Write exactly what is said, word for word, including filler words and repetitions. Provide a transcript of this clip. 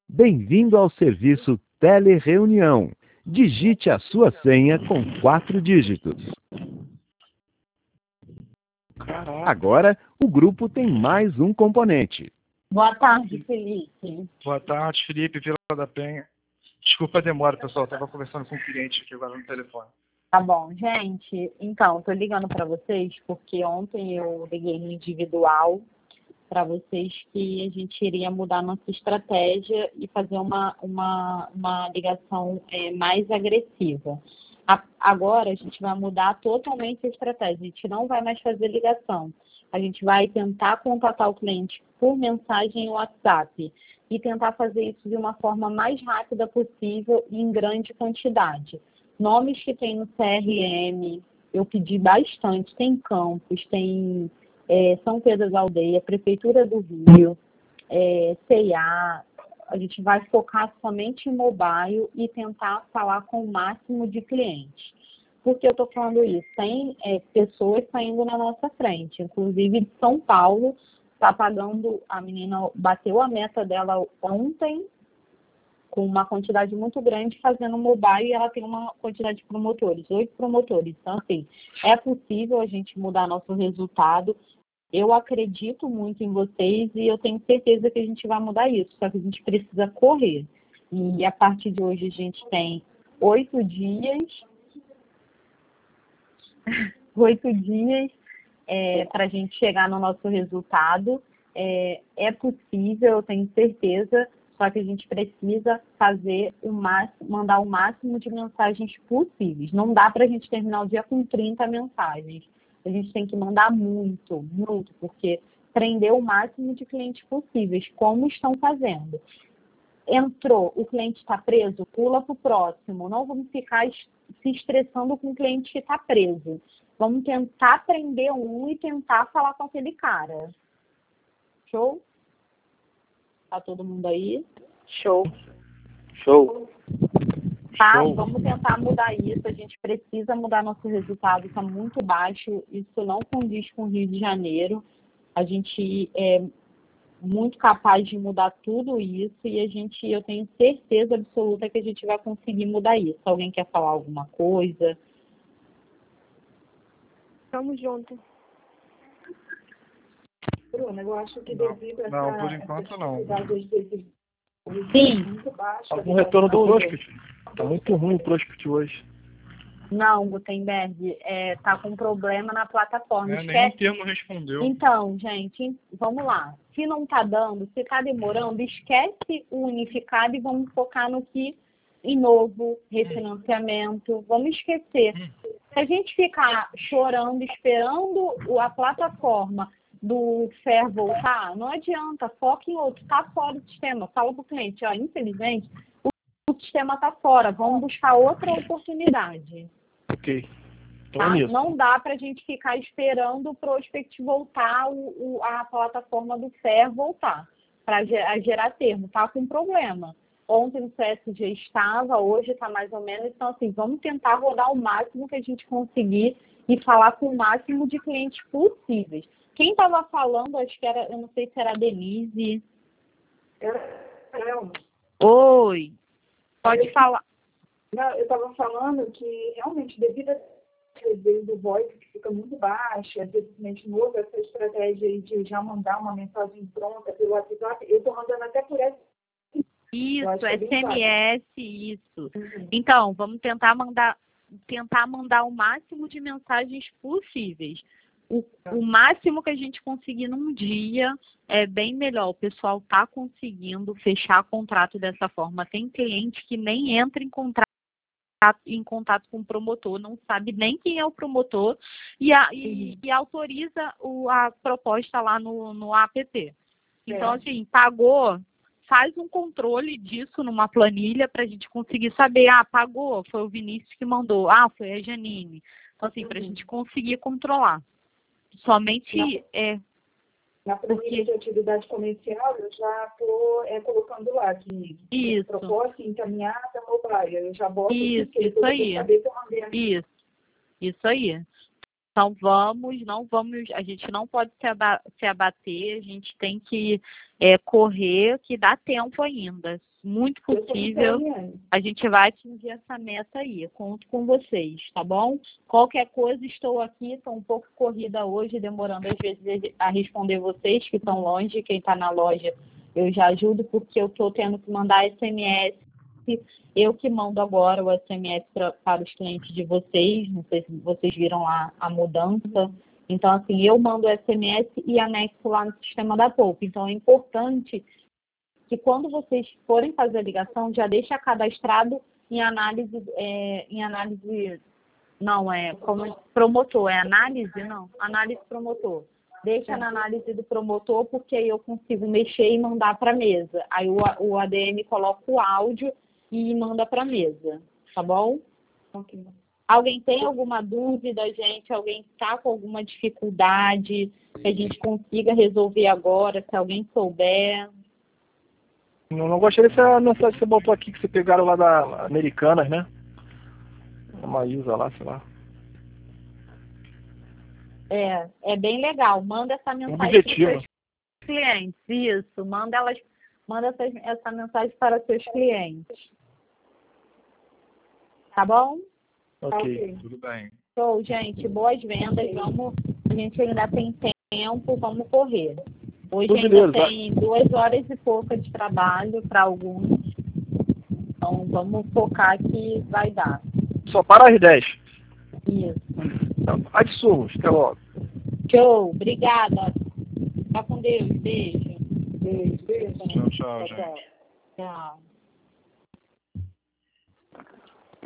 Bem-vindo ao serviço Telereunião. Digite a sua senha com quatro dígitos. Caraca. Agora, o grupo tem mais um componente. Boa tarde, Felipe. Boa tarde, Felipe, Vila da Penha. Desculpa a demora, pessoal. Estava conversando com um cliente aqui agora no telefone. Tá bom, gente. Então, tô ligando para vocês porque ontem eu liguei no individual para vocês que a gente iria mudar nossa estratégia e fazer uma, uma, uma ligação é, mais agressiva. A, agora a gente vai mudar totalmente a estratégia. A gente não vai mais fazer ligação. A gente vai tentar contatar o cliente por mensagem no WhatsApp e tentar fazer isso de uma forma mais rápida possível e em grande quantidade. Nomes que tem no C R M, eu pedi bastante. Tem Campos, tem é, São Pedro da Aldeia, Prefeitura do Rio, é, C e A. A gente vai focar somente em mobile e tentar falar com o máximo de clientes. Por que eu estou falando isso? Tem é, pessoas saindo na nossa frente, inclusive de São Paulo, está pagando, a menina bateu a meta dela ontem, com uma quantidade muito grande, fazendo mobile, e ela tem uma quantidade de promotores, oito promotores. Então, assim, é possível a gente mudar nosso resultado. Eu acredito muito em vocês e eu tenho certeza que a gente vai mudar isso, só que a gente precisa correr. E a partir de hoje a gente tem oito dias, oito dias é, para a gente chegar no nosso resultado. É, é possível, eu tenho certeza, só que a gente precisa fazer o máximo, mandar o máximo de mensagens possíveis. Não dá para a gente terminar o dia com trinta mensagens. A gente tem que mandar muito, muito, porque prender o máximo de clientes possíveis, como estão fazendo. Entrou, o cliente está preso, pula para o próximo. Não vamos ficar se estressando com o cliente que está preso. Vamos tentar prender um e tentar falar com aquele cara. Show? Tá todo mundo aí? Show. Show. Tá, Show. vamos tentar mudar isso. A gente precisa mudar nosso resultado. Está muito baixo. Isso não condiz com o Rio de Janeiro. A gente é muito capaz de mudar tudo isso e a gente, eu tenho certeza absoluta que a gente vai conseguir mudar isso. Alguém quer falar alguma coisa? Tamo junto. Bruna, eu acho que Não, devido a não, essa, por enquanto essa não. dificuldade desses Sim. muito baixa. Algum retorno do Prospect? Tá muito ruim o Prospect hoje. Não, Gutenberg, é, tá com problema na plataforma. É, nenhum Esquece. termo respondeu. Então, gente, vamos lá. Se não tá dando, se tá demorando, esquece o unificado e vamos focar no que em novo, refinanciamento. Vamos esquecer. Se a gente ficar chorando, esperando o- a plataforma do F E R voltar, não adianta, foca em outro, tá fora do sistema. Fala pro cliente, ó, infelizmente, o, o sistema tá fora, vamos buscar outra oportunidade. Ok. Então Tá? é nisso. Não dá para a gente ficar esperando o prospect voltar, o, o- a plataforma do F E R voltar, para gerar termo. Tá com problema. Ontem no C S G estava, hoje está mais ou menos. Então, assim, vamos tentar rodar o máximo que a gente conseguir e falar com o máximo de clientes possíveis. Quem estava falando, acho que era, eu não sei se era a Denise. Não, Oi, pode falar. não, eu estava falando que realmente devido às vezes o voice que fica muito baixo, às vezes o cliente novo, essa estratégia de já mandar uma mensagem pronta pelo WhatsApp, eu estou mandando até por essa. Eu acho Isso, que é bem S M S, isso. Então, vamos tentar mandar, tentar mandar o máximo de mensagens possíveis. O, o máximo que a gente conseguir num dia é bem melhor. O pessoal está conseguindo fechar contrato dessa forma. Tem cliente que nem entra em contrato em contato com o promotor, não sabe nem quem é o promotor e, a, e, e autoriza o, a proposta lá no, no app. Então, assim, pagou, faz um controle disso numa planilha para a gente conseguir saber, ah, pagou, foi o Vinícius que mandou, ah, foi a Janine. Então, assim, para a gente conseguir controlar. Somente é, Na planilha de atividade comercial, eu já estou é, colocando lá que Isso. proposta encaminhada mobile. Eu já boto Isso, aqui, isso aí. saber que eu mandei a Isso, isso aí. Então vamos, não vamos, a gente não pode se, aba se abater, a gente tem que é, correr, que dá tempo ainda. Muito possível, a gente vai atingir essa meta aí. Conto com vocês, tá bom? Qualquer coisa, estou aqui, estou um pouco corrida hoje, demorando às vezes a responder vocês que estão longe, quem está na loja eu já ajudo, porque eu estou tendo que mandar S M S. Eu que mando agora o S M S pra, para os clientes de vocês, não sei se vocês viram lá a mudança. Então, assim, eu mando o S M S e anexo lá no sistema da Poupa. Então, é importante que quando vocês forem fazer a ligação, já deixa cadastrado em análise, é, em análise, não, é como promotor, é análise? Não, análise promotor. Deixa na análise do promotor, porque aí eu consigo mexer e mandar para a mesa. Aí o, o A D M coloca o áudio e manda para a mesa, tá bom? Okay. Alguém tem alguma dúvida, gente? Alguém está com alguma dificuldade que a gente consiga resolver agora, se alguém souber? Eu não gostei dessa mensagem que você botou aqui, que você pegaram lá da Americanas, né? Uma Isa lá, sei lá. É, é bem legal. Manda essa mensagem para os seus clientes. Isso, manda, elas, manda essa, essa mensagem para os seus clientes. Tá bom? Ok. Okay. Tudo bem. Show, gente. Boas vendas. Vamos, a gente ainda tem tempo, vamos correr. Hoje Tudo ainda beleza. tem duas horas e pouca de trabalho para alguns. Então, vamos focar que vai dar. Só para as dez. Isso. Então, absurdos. Até logo. Show. Obrigada. Fica com Deus. Beijo. Beijo, beijo. Tchau, tchau, gente. Tchau.